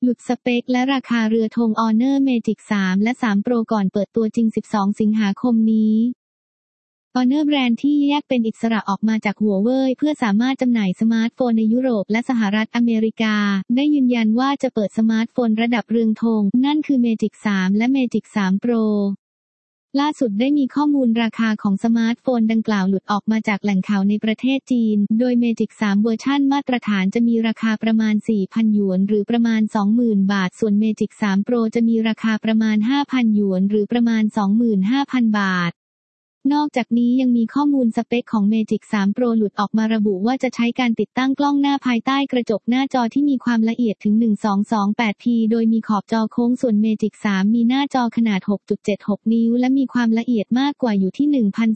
หลุดสเปคและราคาเรือธง Honor Magic 3 และ 3 Pro ก่อนเปิดตัวจริง 12 สิงหาคมนี้ Honor แบรนด์ที่แยกเป็นอิสระออกมาจากหัวเว่ยเพื่อสามารถจำหน่ายสมาร์ทโฟนในยุโรปและสหรัฐอเมริกาได้ยืนยันว่าจะเปิดสมาร์ทโฟนระดับเรืองธงนั่นคือ Magic 3 และ Magic 3 Proล่าสุดได้มีข้อมูลราคาของสมาร์ทโฟนดังกล่าวหลุดออกมาจากแหล่งข่าวในประเทศจีนโดย Magic 3 เวอร์ชันมาตรฐานจะมีราคาประมาณ 4,000 หยวนหรือประมาณ 20,000 บาทส่วน Magic 3 Pro จะมีราคาประมาณ 5,000 หยวนหรือประมาณ 25,000 บาทนอกจากนี้ยังมีข้อมูลสเปคของ Magic 3 Pro หลุดออกมาระบุว่าจะใช้การติดตั้งกล้องหน้าภายใต้กระจกหน้าจอที่มีความละเอียดถึง 1228p โดยมีขอบจอโค้งส่วน Magic 3 มีหน้าจอขนาด 6.76 นิ้วและมีความละเอียดมากกว่าอยู่ที่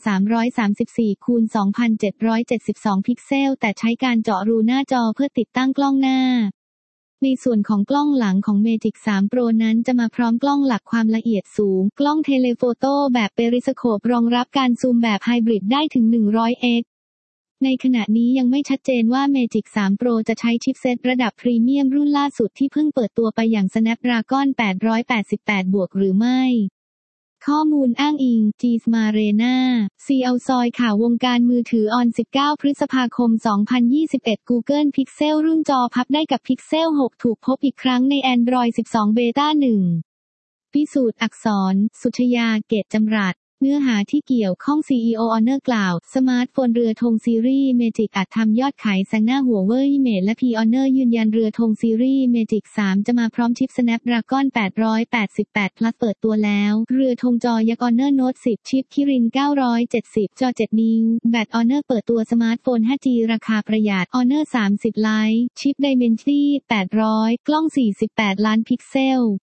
1,334 คูณ 2,772 พิกเซลแต่ใช้การเจาะรูหน้าจอเพื่อติดตั้งกล้องหน้าในส่วนของกล้องหลังของ Magic 3 Pro นั้นจะมาพร้อมกล้องหลักความละเอียดสูงกล้องเทเลโฟโต้แบบเปริสโคปรองรับการซูมแบบไฮบริดได้ถึง 100x ในขณะนี้ยังไม่ชัดเจนว่า Magic 3 Pro จะใช้ชิปเซ็ตระดับพรีเมียมรุ่นล่าสุดที่เพิ่งเปิดตัวไปอย่าง Snapdragon 888 บวกหรือไม่ข้อมูลอ้างอิง Gsmarena CL ซอยข่าววงการมือถือออน 19 พฤษภาคม 2021 Google Pixel รุ่นจอพับได้กับ Pixel 6 ถูกพบอีกครั้งใน Android 12 Beta 1 พิสูจน์อักษร สุชยา เกตจำรัดเนื้อหาที่เกี่ยวข้อง CEO Honor กล่าวสมาร์ทโฟนเรือธงซีรีส์ Magic อาจทำยอดขายแซงหน้าหัวเว่ยเมทและ P Honor ยืนยันเรือธงซีรีส์ Magic 3 จะมาพร้อมชิป Snapdragon 888 Plus เปิดตัวแล้วเรือธงจอยักษ์ Honor Note 10 ชิป Kirin 970 จอ 7 นิ้วแบต Honor เปิดตัวสมาร์ทโฟน 5G ราคาประหยัด Honor 30 Lite ชิป Dimensity 800 กล้อง 48 ล้านพิกเซล